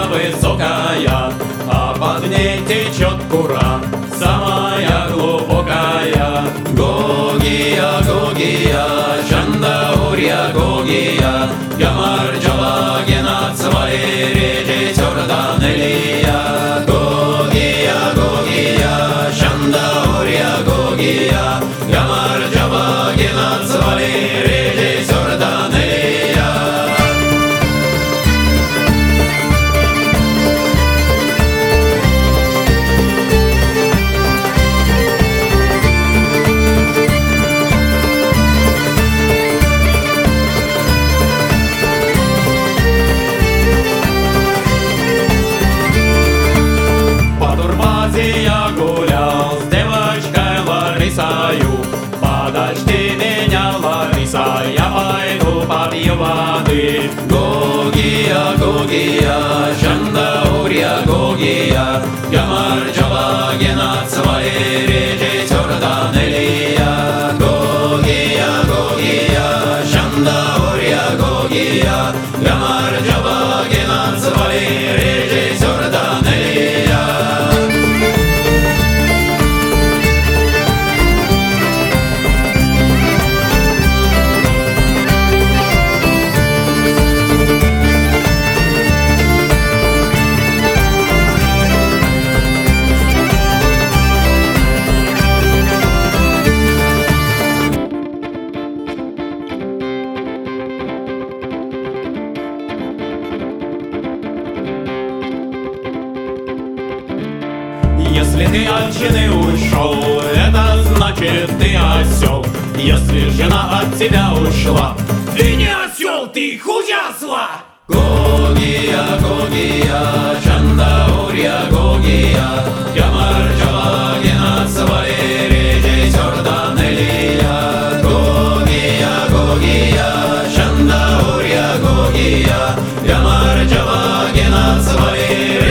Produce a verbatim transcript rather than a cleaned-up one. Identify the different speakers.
Speaker 1: высокая, а под ней течет Кура, самая глубокая. Гогия, Гогия, Чандаурья, Гогия, Гамарджава, Генацвали, реки Сёрдан Элия. Гогия, Гогия, Чандаурья, Гогия, Гамарджава, Генацвали, реки Сёрдан Элия. Я гулял с девочкой Ларисою. Подожди меня, Лариса, я пойду попью воды. Гогия, Гогия, Чандаурья, Гогия, Гамарджава, Генацвали, реки Сёрдан Элия. Гогия, Гогия, Чандаурья, Гогия, Гамарджава, Генацвали, реки Сёрдан Элия. Если ты от жены ушел, это значит ты осел. Если жена от тебя ушла, ты не осел, ты худясла. Гогия, Гогия, Чандаурья, Гогия, Гамарджава, Генацвали, реки Сёрдан Элия. Гогия, Гогия, Чандаурья, Гогия, Гамарджава, Генацвали.